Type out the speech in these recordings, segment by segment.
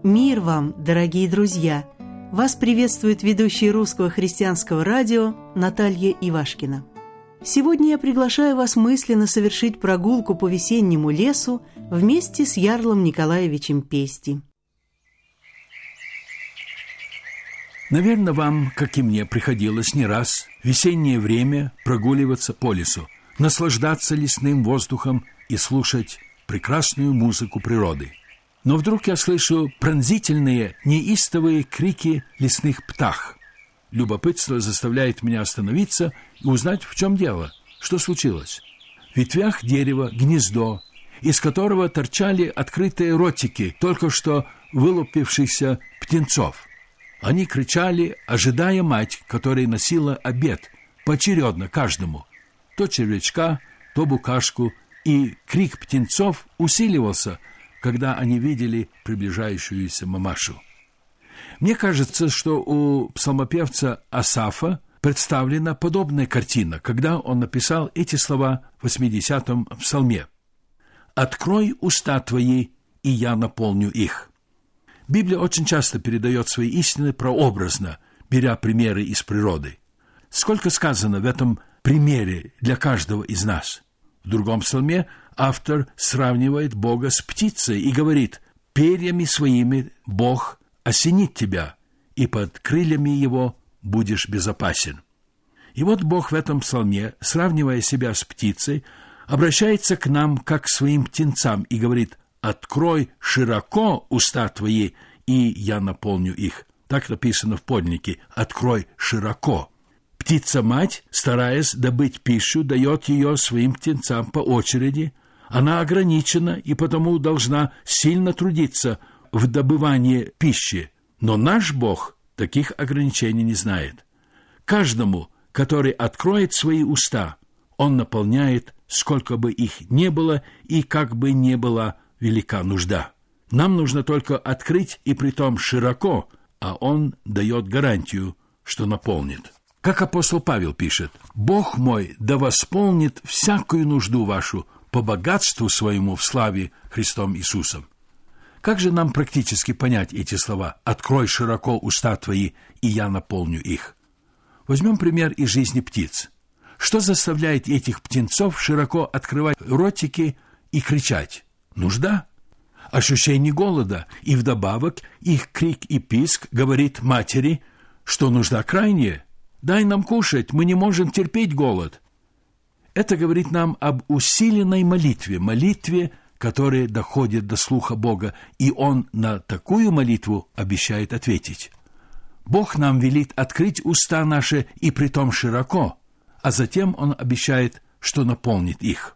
Мир вам, дорогие друзья! Вас приветствует ведущий Русского христианского радио Наталья Ивашкина. Сегодня я приглашаю вас мысленно совершить прогулку по весеннему лесу вместе с Ярлом Николаевичем Пести. Наверное, вам, как и мне, приходилось не раз в весеннее время прогуливаться по лесу, наслаждаться лесным воздухом и слушать прекрасную музыку природы. Но вдруг я слышу пронзительные, неистовые крики лесных птах. Любопытство заставляет меня остановиться и узнать, в чем дело, что случилось. В ветвях дерева гнездо, из которого торчали открытые ротики только что вылупившихся птенцов. Они кричали, ожидая мать, которая носила обед, поочередно каждому. То червячка, то букашку, и крик птенцов усиливался, когда они видели приближающуюся мамашу. Мне кажется, что у псалмопевца Асафа представлена подобная картина, когда он написал эти слова в 80-м псалме. «Открой уста твои, и я наполню их». Библия очень часто передает свои истины прообразно, беря примеры из природы. Сколько сказано в этом примере для каждого из нас. В другом псалме автор сравнивает Бога с птицей и говорит: «Перьями своими Бог осенит тебя, и под крыльями Его будешь безопасен». И вот Бог в этом псалме, сравнивая себя с птицей, обращается к нам как к своим птенцам и говорит: «Открой широко уста твои, и я наполню их». Так написано в подлиннике: «Открой широко». Птица-мать, стараясь добыть пищу, дает ее своим птенцам по очереди. Она ограничена и потому должна сильно трудиться в добывании пищи. Но наш Бог таких ограничений не знает. Каждому, который откроет свои уста, Он наполняет, сколько бы их ни было и как бы ни была велика нужда. Нам нужно только открыть, и притом широко, а Он дает гарантию, что наполнит. Как апостол Павел пишет: «Бог мой да восполнит всякую нужду вашу по богатству своему в славе Христом Иисусом». Как же нам практически понять эти слова: «Открой широко уста твои, и я наполню их»? Возьмем пример из жизни птиц. Что заставляет этих птенцов широко открывать ротики и кричать? Нужда, ощущение голода, и вдобавок их крик и писк говорит матери, что нужда крайняя. «Дай нам кушать, мы не можем терпеть голод». Это говорит нам об усиленной молитве, которая доходит до слуха Бога, и Он на такую молитву обещает ответить. Бог нам велит открыть уста наши, и притом широко, а затем Он обещает, что наполнит их.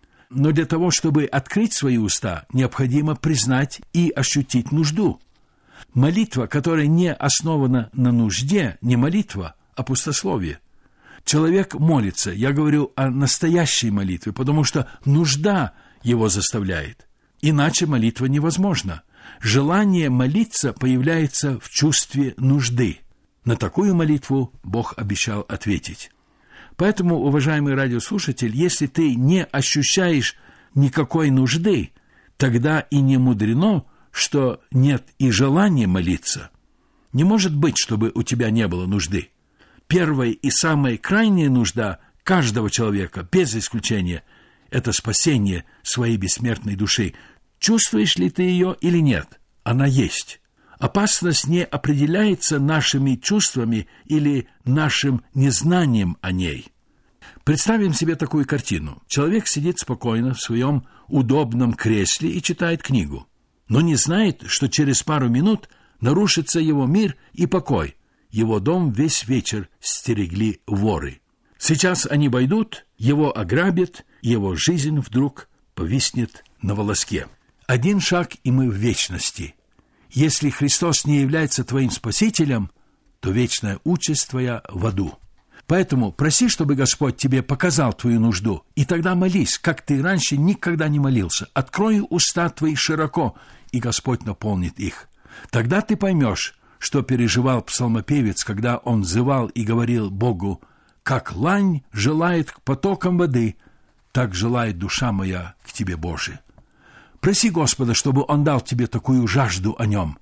Но для того, чтобы открыть свои уста, необходимо признать и ощутить нужду. Молитва, которая не основана на нужде, не молитва, а пустословие. Человек молится, я говорю о настоящей молитве, потому что нужда его заставляет. Иначе молитва невозможна. Желание молиться появляется в чувстве нужды. На такую молитву Бог обещал ответить. Поэтому, уважаемый радиослушатель, если ты не ощущаешь никакой нужды, тогда и не мудрено, что нет и желания молиться. Не может быть, чтобы у тебя не было нужды. Первая и самая крайняя нужда каждого человека, без исключения, это спасение своей бессмертной души. Чувствуешь ли ты ее или нет? Она есть. Опасность не определяется нашими чувствами или нашим незнанием о ней. Представим себе такую картину. Человек сидит спокойно в своем удобном кресле и читает книгу, но не знает, что через пару минут нарушится его мир и покой. Его дом весь вечер стерегли воры. Сейчас они войдут, его ограбят, и его жизнь вдруг повиснет на волоске. Один шаг, и мы в вечности. Если Христос не является твоим спасителем, то вечная участь твоя в аду. Поэтому проси, чтобы Господь тебе показал твою нужду, и тогда молись, как ты раньше никогда не молился. Открой уста твои широко, и Господь наполнит их. Тогда ты поймешь, что переживал псалмопевец, когда он взывал и говорил Богу: «Как лань желает к потокам воды, так желает душа моя к Тебе, Боже». Проси Господа, чтобы Он дал тебе такую жажду о Нем.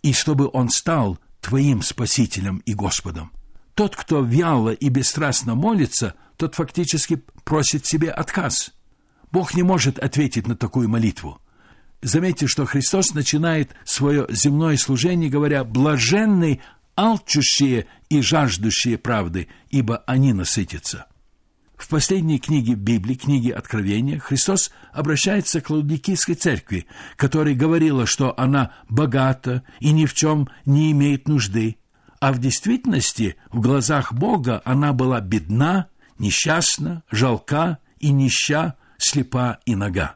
и чтобы Он стал твоим Спасителем и Господом. Тот, кто вяло и бесстрастно молится, тот фактически просит себе отказ. Бог не может ответить на такую молитву. Заметьте, что Христос начинает свое земное служение, говоря: «Блаженны алчущие и жаждущие правды, ибо они насытятся». В последней книге Библии, книге Откровения, Христос обращается к Лаодикийской церкви, которая говорила, что она богата и ни в чем не имеет нужды, а в действительности в глазах Бога она была бедна, несчастна, жалка и нища, слепа и нага.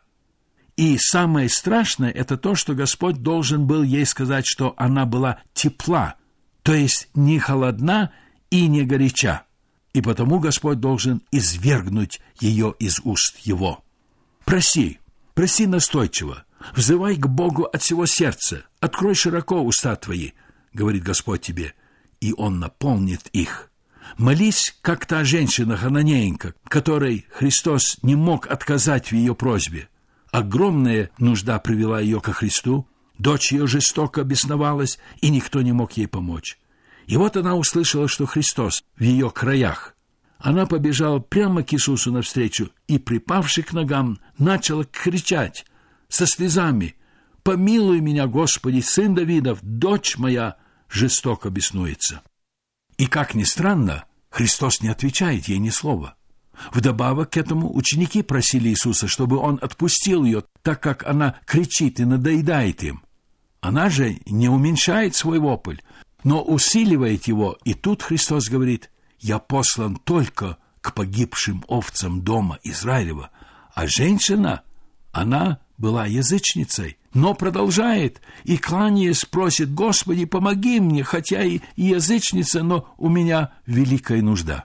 И самое страшное – это то, что Господь должен был ей сказать, что она была тепла, то есть не холодна и не горяча, и потому Господь должен извергнуть ее из уст его. Проси настойчиво, взывай к Богу от всего сердца, открой широко уста твои, говорит Господь тебе, и Он наполнит их. Молись, как та женщина хананеянка, которой Христос не мог отказать в ее просьбе. Огромная нужда привела ее ко Христу, дочь ее жестоко бесновалась, и никто не мог ей помочь. И вот она услышала, что Христос в ее краях. Она побежала прямо к Иисусу навстречу и, припавши к ногам, начала кричать со слезами: «Помилуй меня, Господи, сын Давидов, дочь моя жестоко беснуется». И, как ни странно, Христос не отвечает ей ни слова. Вдобавок к этому ученики просили Иисуса, чтобы Он отпустил ее, так как она кричит и надоедает им. Она же не уменьшает свой вопль, но усиливает его, и тут Христос говорит: «Я послан только к погибшим овцам дома Израилева». А женщина, она была язычницей, но продолжает и, кланяясь, просит: «Господи, помоги мне, хотя и язычница, но у меня великая нужда».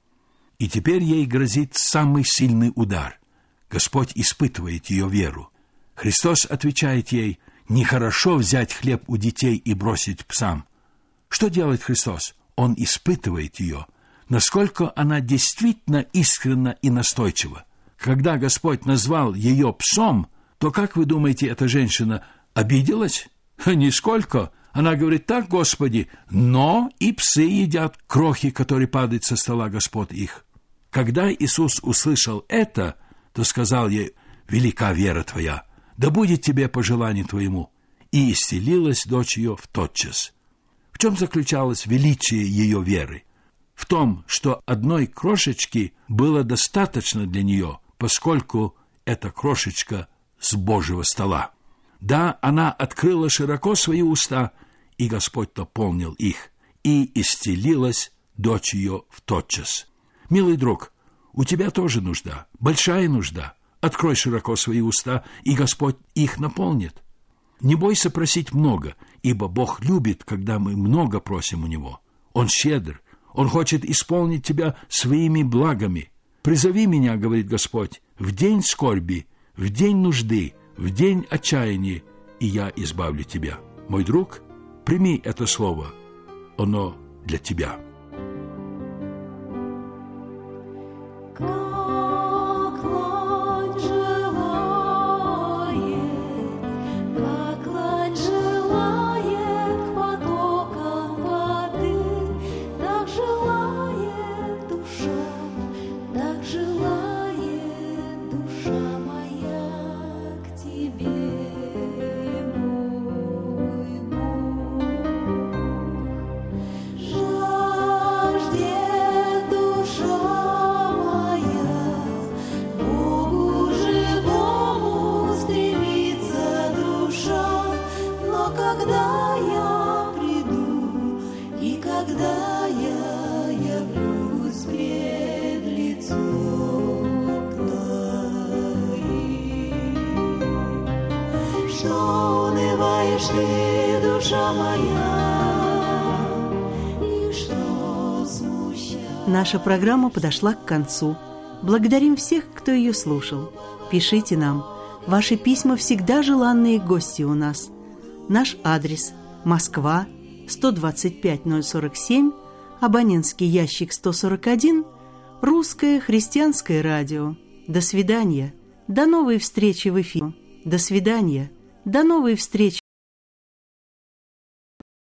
И теперь ей грозит самый сильный удар. Господь испытывает ее веру. Христос отвечает ей: «Нехорошо взять хлеб у детей и бросить псам». Что делает Христос? Он испытывает ее, насколько она действительно искренна и настойчива. Когда Господь назвал ее псом, то, как вы думаете, эта женщина обиделась? Нисколько. Она говорит: «Так, Господи, но и псы едят крохи, которые падают со стола господ их». Когда Иисус услышал это, то сказал ей: «Велика вера твоя, да будет тебе по желанию твоему». И исцелилась дочь ее втотчас. В чем заключалось величие ее веры? В том, что одной крошечки было достаточно для нее, поскольку эта крошечка с Божьего стола. Да, она открыла широко свои уста, и Господь наполнил их, и исцелилась дочь ее втотчас. Милый друг, у тебя тоже нужда, большая нужда. Открой широко свои уста, и Господь их наполнит. Не бойся просить много, ибо Бог любит, когда мы много просим у Него. Он щедр, Он хочет исполнить тебя своими благами. «Призови меня, — говорит Господь, — в день скорби, в день нужды, в день отчаяния, и я избавлю тебя». Мой друг, прими это слово, оно для тебя. Наша программа подошла к концу. Благодарим всех, кто ее слушал. Пишите нам. Ваши письма всегда желанные гости у нас. Наш адрес: Москва, 125-047, абонентский ящик 141, Русское христианское радио. До свидания. До новой встречи в эфире. До свидания. До новой встречи.